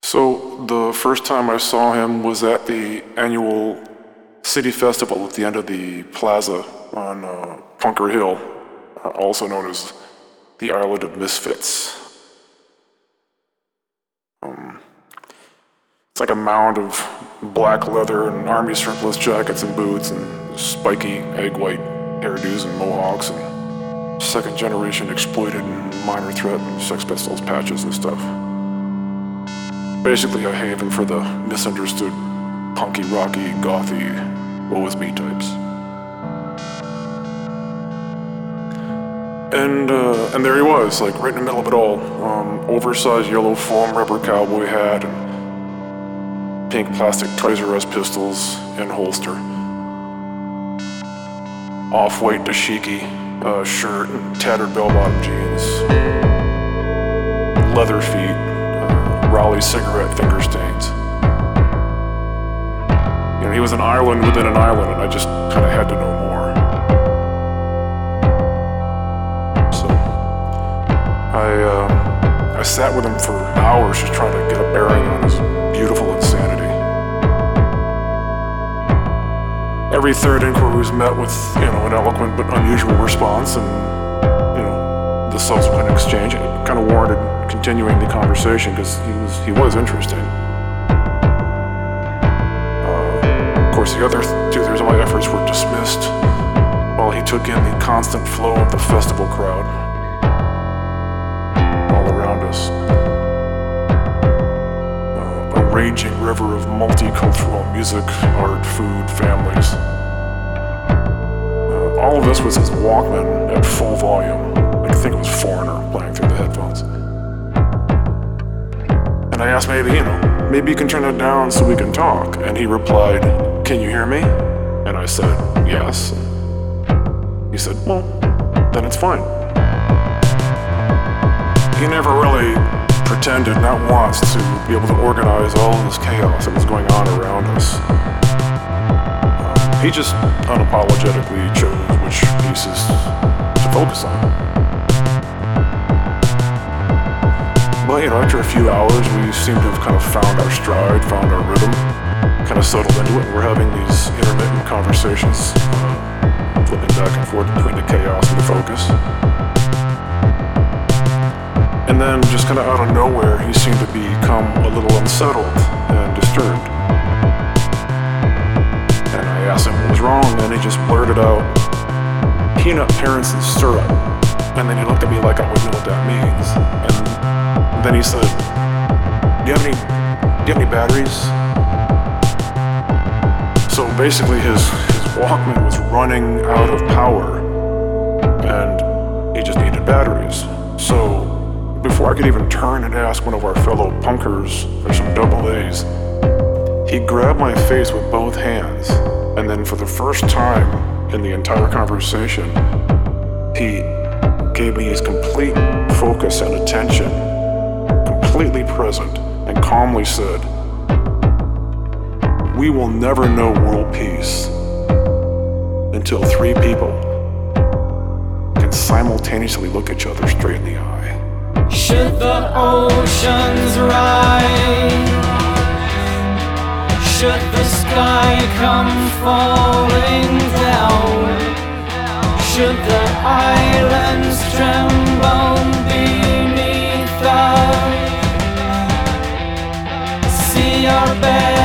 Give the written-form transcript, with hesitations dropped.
So the first time I saw him was at the annual City Festival at the end of the plaza on Punker Hill, also known as the Island of Misfits. It's like a mound of black leather and army surplus jackets and boots and spiky egg white hairdos and mohawks and second generation exploited and minor threat and Sex Pistols patches and stuff. Basically a haven for the misunderstood punky, rocky, gothy, woe is me types. And there he was, like right in the middle of it all. Oversized yellow foam rubber cowboy hat and pink plastic Toys R Us pistols in holster. Off-white dashiki shirt and tattered bell-bottom jeans. Leather feet, Raleigh cigarette finger stains. You know, he was an island within an island, and I just kind of had to know more. So I sat with him for hours just trying to get a bearing on his beautiful insanity. Every third inquiry was met with, an eloquent but unusual response, and, the subsequent exchange, it kind of warranted continuing the conversation because he was interesting. Of course, the other two-thirds of my efforts were dismissed while he took in the constant flow of the festival crowd all around us. A raging river of multicultural music, art, food, families. All of this was his Walkman at full volume. I think it was Foreigner playing through the headphones. And I asked maybe you can turn it down so we can talk. And he replied, "Can you hear me?" And I said, "Yes." He said, "Well, then it's fine." He never really pretended, not once, to be able to organize all this chaos that was going on around us. He just unapologetically chose which pieces to focus on. But, after a few hours, we seemed to have kind of found our stride, found our rhythm, kind of settled into it, and we're having these intermittent conversations, flipping back and forth between the chaos and the focus. And then, just kind of out of nowhere, he seemed to become a little unsettled and disturbed. And I asked him what was wrong, and he just blurted out, "Peanut parents and syrup." And then he looked at me like I would know what that means. And then he said, do you have any batteries? So basically his Walkman was running out of power, and he just needed batteries. So before I could even turn and ask one of our fellow punkers for some double A's, he grabbed my face with both hands, and then for the first time in the entire conversation, he gave me his complete focus and attention, completely present, and calmly said, "We will never know world peace until three people can simultaneously look each other straight in the eye." Should the oceans rise, should the sky come falling down, should the islands tremble beneath us, see our bed